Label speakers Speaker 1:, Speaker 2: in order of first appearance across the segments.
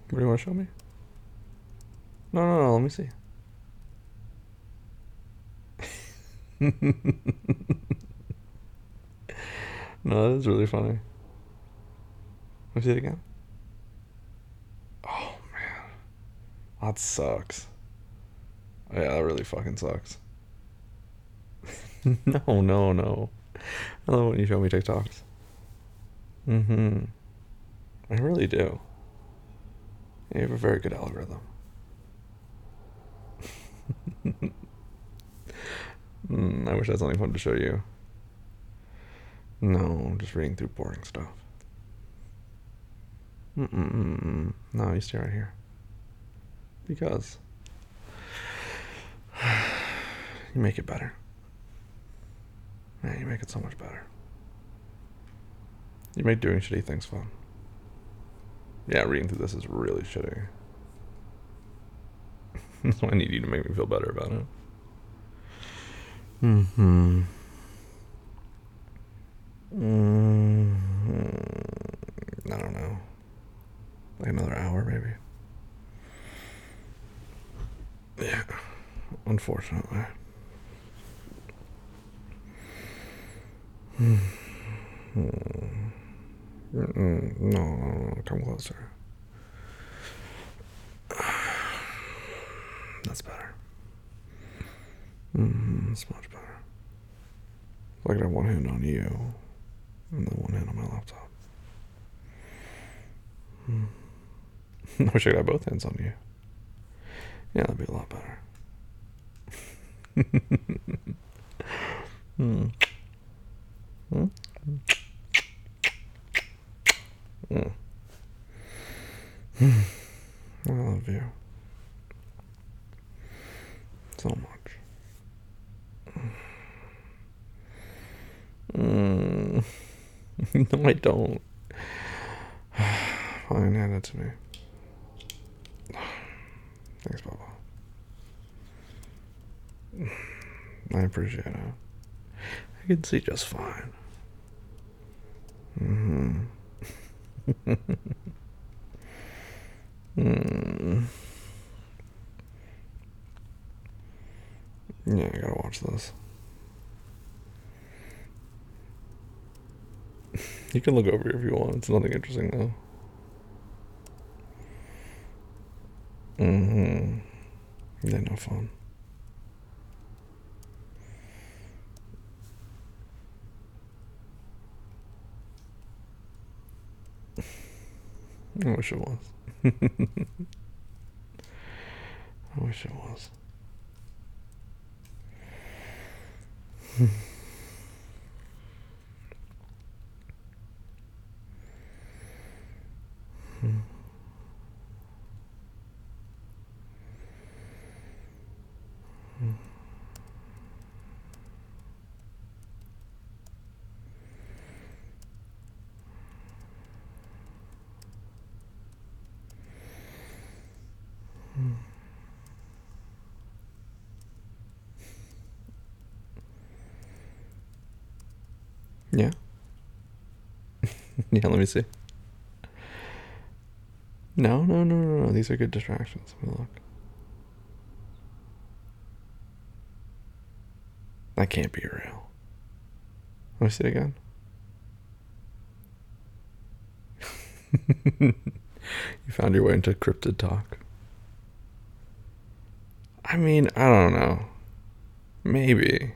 Speaker 1: What do you want to show me? No, no, no. Let me see. No, that is really funny. Let me see it again. Oh man, that sucks. Oh, yeah, that really fucking sucks. No, no, no. I love when you show me TikToks. Mm-hmm. I really do. You have a very good algorithm. I wish I had something fun to show you. No, I'm just reading through boring stuff. Mm-mm-mm. No, you stay right here. Because you make it better. Man, you make it so much better. You make doing shitty things fun. Yeah, reading through this is really shitty. So I need you to make me feel better about it. Mm-hmm. Mm-hmm. I don't know. Like another hour, maybe. Yeah. Unfortunately. No, come closer. That's better. It's much better. Like I have one hand on you, and then one hand on my laptop. I wish I could have both hands on you. Yeah, that'd be a lot better. Hmm. Hmm? Mm. I love you so much. Mm. No, I don't. Fine, hand it to me. Thanks, Papa. I appreciate it. I can see just fine. Mm-hmm. Mm. Yeah, I gotta watch this. You can look over if you want. It's nothing interesting though. Mm-hmm. Yeah, no fun. I wish it was. I wish it was. Yeah. Yeah, let me see. No, no, no, no, no. These are good distractions. Let me look. That can't be real. Let me see it again. You found your way into cryptid talk. I mean, I don't know. Maybe.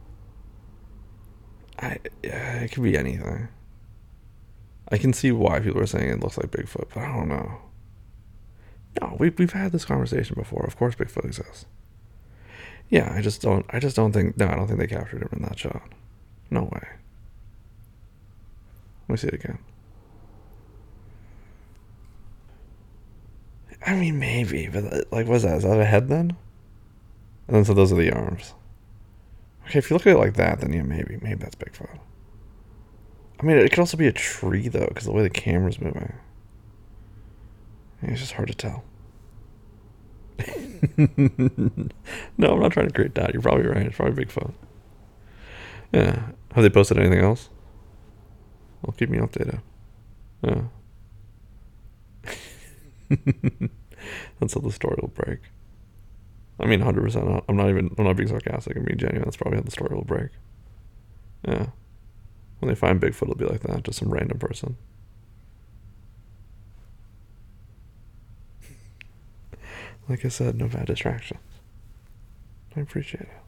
Speaker 1: Yeah, it could be anything. I can see why people are saying it looks like Bigfoot, but I don't know. No, we've had this conversation before. Of course, Bigfoot exists. Yeah, I just don't. I just don't think. No, I don't think they captured him in that shot. No way. Let me see it again. I mean, maybe, but like, what's that? Is that a head then? And then so those are the arms. Okay, if you look at it like that, then yeah, maybe that's Bigfoot. I mean, it could also be a tree though, because the way the camera's moving, it's just hard to tell. No, I'm not trying to create doubt. You're probably right. It's probably Bigfoot. Yeah. Have they posted anything else? Well, keep me updated. Yeah. That's how the story will break. I mean, 100%. I'm not being sarcastic. I'm being genuine. That's probably how the story will break. Yeah. When they find Bigfoot, it'll be like that. Just some random person. Like I said, no bad distractions. I appreciate it.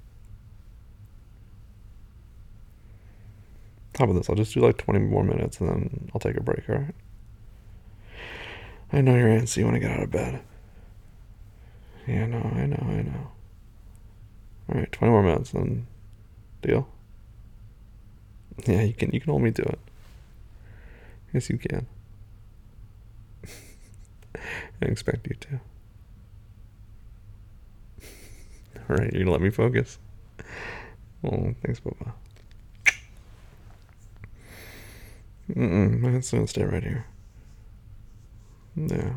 Speaker 1: How about this? I'll just do like 20 more minutes and then I'll take a break, alright? I know you're antsy. You want to get out of bed. Yeah, no, I know. Alright, 20 more minutes, then deal? Yeah, you can hold me to it. Yes, you can. I expect you to. Alright, you're gonna let me focus? Oh, thanks, Bubba. My hand's gonna stay right here. Yeah.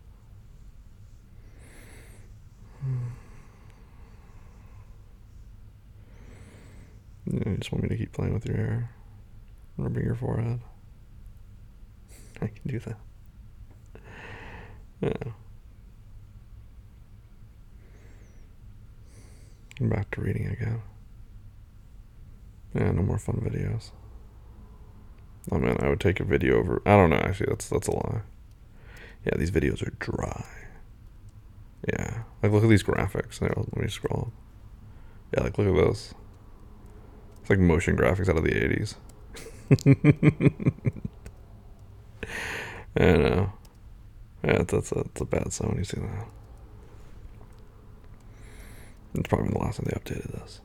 Speaker 1: You just want me to keep playing with your hair, rubbing your forehead. I can do that. Yeah. I'm back to reading again. Yeah, no more fun videos. I mean, I would take a video over. I don't know. Actually, that's a lie. Yeah, these videos are dry. Yeah, like look at these graphics. There, let me scroll. Yeah, like look at this. It's like motion graphics out of the 80s. I know. Yeah, that's a bad sign when you see that. It's probably the last time they updated this.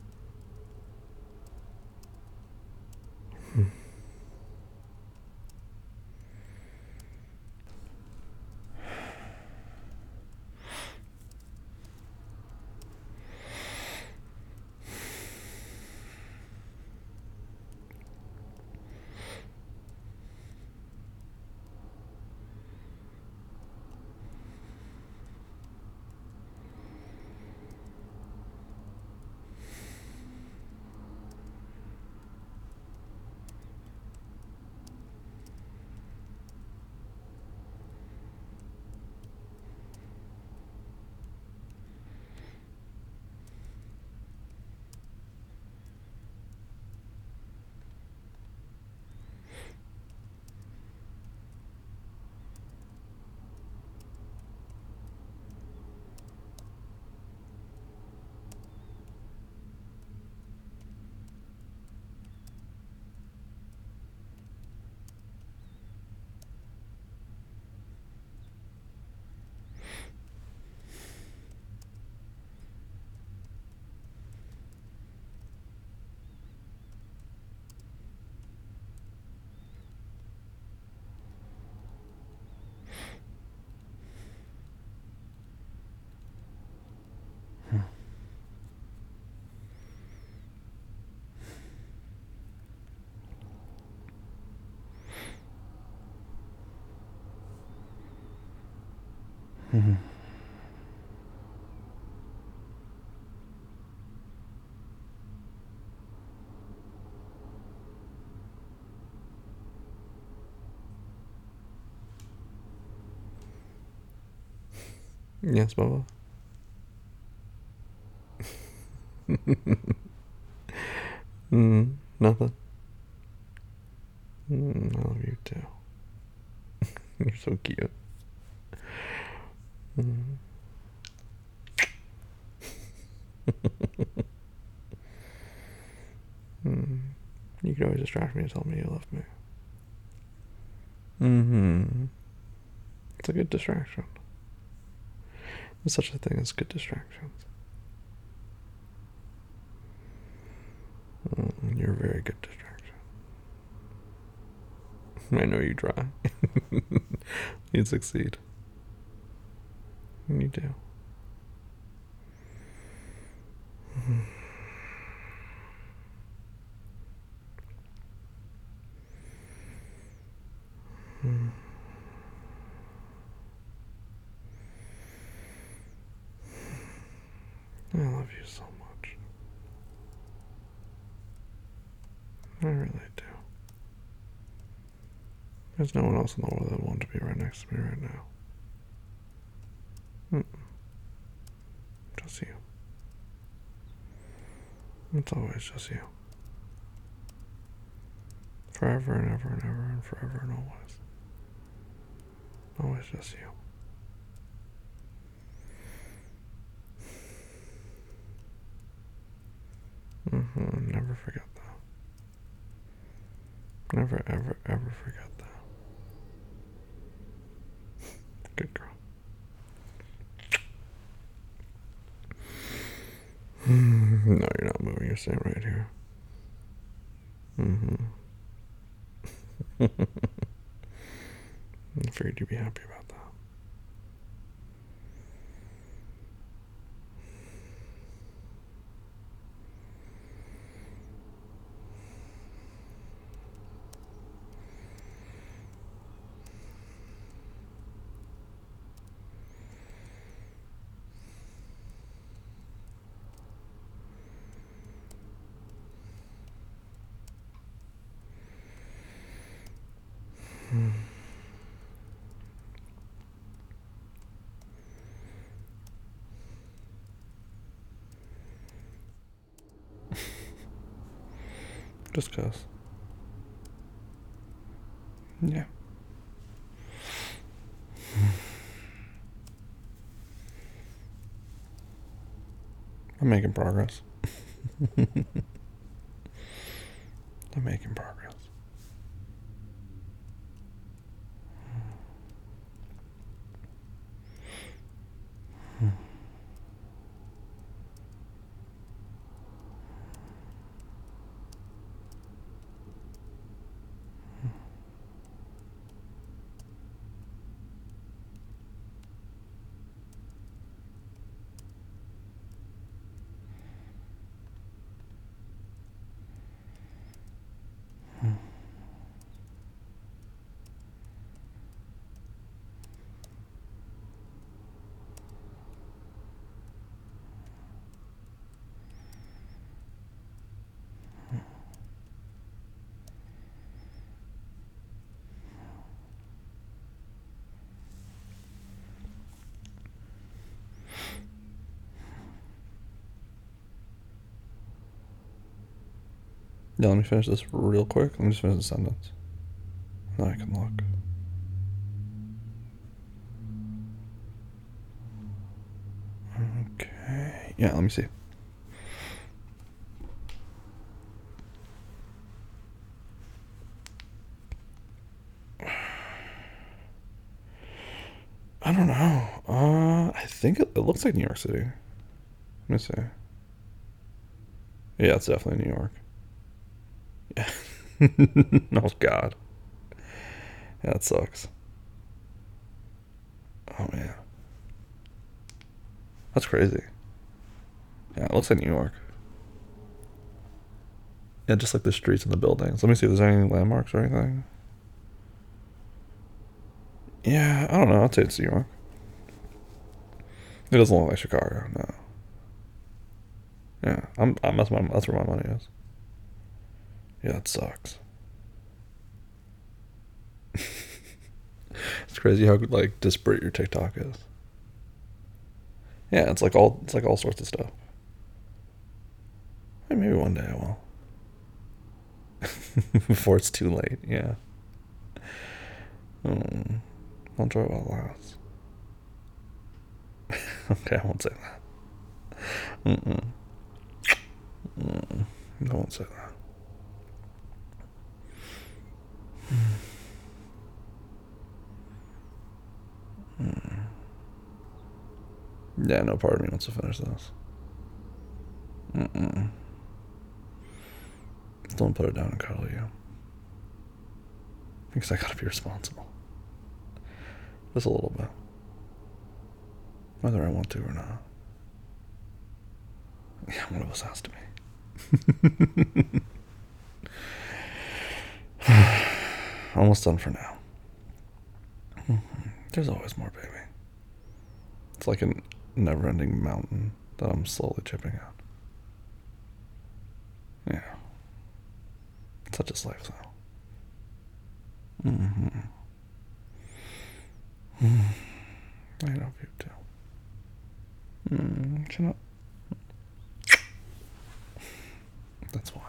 Speaker 1: Yes, Bubba. Nothing. I love you too. You're so cute. You could always distract me and tell me you love me. It's a good distraction. There's such a thing as good distractions. You're a very good distraction. I know you try. You'd succeed. You do. I love you so much. I really do. There's no one else in the world that would want to be right next to me right now. Mm. Just you. It's always just you. Forever and ever and ever and forever and always. Always just you. Never forget that. Never, ever, ever forget that. Good girl. No, you're not moving. You're staying right here. I figured you'd be happy about that. Just cause. Yeah. I'm making progress. I'm making progress. Yeah, let me finish this real quick. Let me just finish the sentence. Then I can look. Okay. Yeah, let me see. I don't know. I think it looks like New York City. Let me see. Yeah, it's definitely New York. Yeah. Oh God. Yeah, that sucks. Oh man. That's crazy. Yeah, it looks like New York. Yeah, just like the streets and the buildings. Let me see if there's any landmarks or anything. Yeah, I don't know. I'd say it's New York. It doesn't look like Chicago, no. Yeah, that's where my money is. Yeah, it sucks. It's crazy how like disparate your TikTok is. Yeah, it's like all sorts of stuff. Hey, maybe one day I will. Before it's too late. Yeah. I'll enjoy it while it lasts. Okay, I won't say that. Mm-mm. Mm-mm. I won't say that. Yeah, no part of me wants to finish this. Mm-mm. Don't put it down and cuddle you. Because I gotta be responsible. Just a little bit. Whether I want to or not. Yeah, one of us has to be. Almost done for now. There's always more, baby. It's like a never ending mountain that I'm slowly chipping out. Yeah. Such is life, though. I hope you too.
Speaker 2: Shut up. That's why.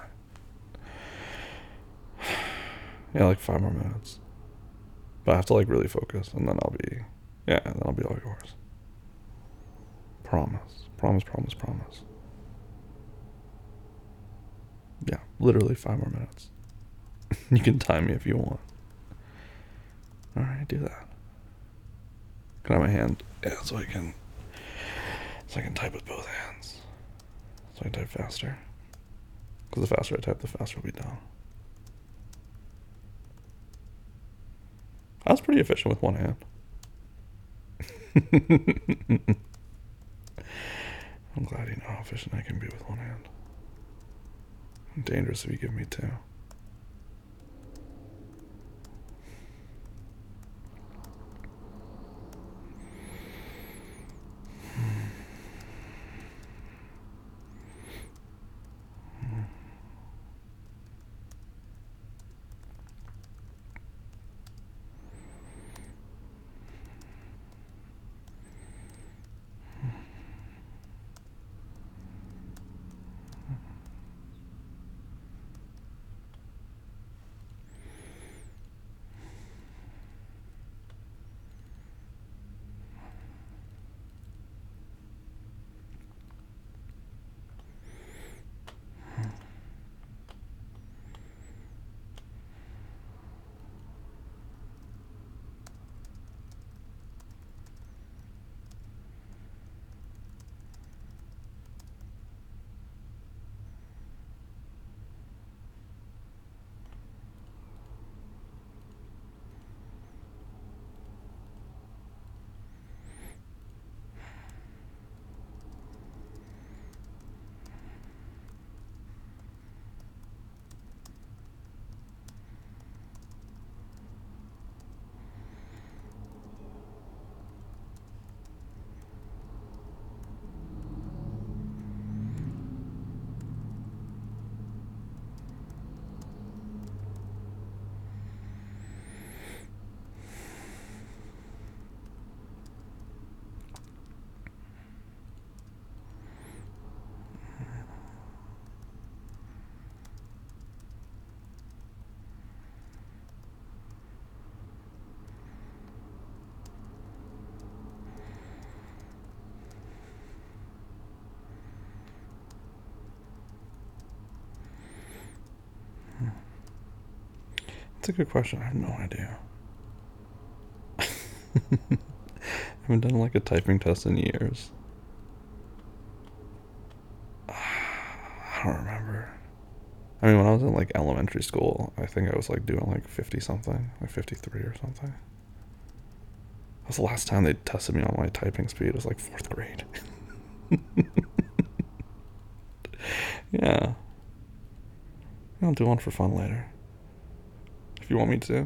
Speaker 2: Yeah, like 5 more minutes. But I have to like really focus, and then then I'll be all yours. Promise. Promise, promise, promise. Yeah, literally 5 more minutes. You can time me if you want. Alright, do that. Can I have my hand? Yeah, so I can type with both hands. So I can type faster. Because the faster I type, the faster it'll be done. I was pretty efficient with one hand. I'm glad you know how efficient I can be with one hand. Dangerous if you give me two. That's a good question. I have no idea. I haven't done like a typing test in years. I don't remember. I mean, when I was in like elementary school, I think I was like doing like 50 something, like 53 or something. That was the last time they tested me on my typing speed. It was like 4th grade. Yeah. I'll do one for fun later. If you want me to.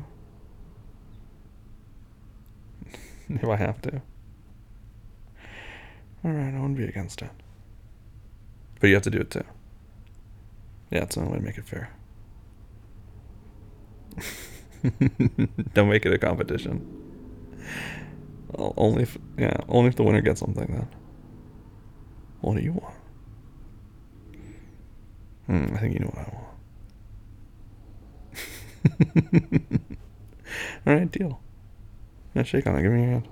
Speaker 2: If I have to. Alright, I wouldn't be against it. But you have to do it too. Yeah, it's the only way to make it fair. Don't make it a competition. Only if the winner gets something then. What do you want? I think you know what I want. Alright, deal. Yeah, shake on it. Give me your hand.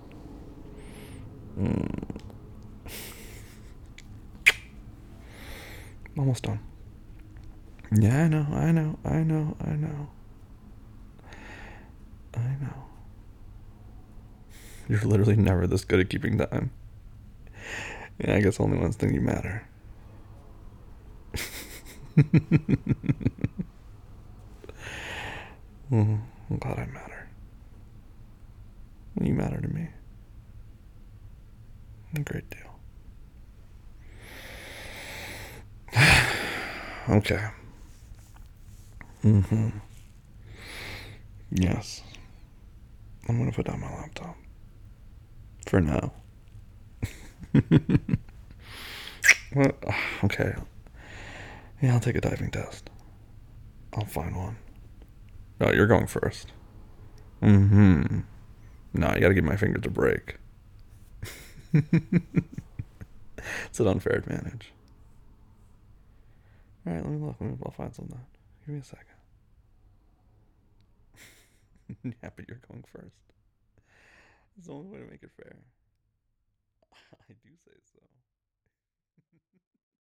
Speaker 2: Almost done. Yeah, I know. I know. You're literally never this good at keeping time. Yeah, I guess only one thing you matter. I'm glad I matter. You matter to me. A great deal. Okay. Yes. I'm gonna put down my laptop. For now. What? Okay. Yeah, I'll take a typing test. I'll find one. No, you're going first. No, you gotta give my fingers a break. It's an unfair advantage. All right, let me look. I'll find something. Give me a second. Yeah, but you're going first. It's the only way to make it fair. I do say so.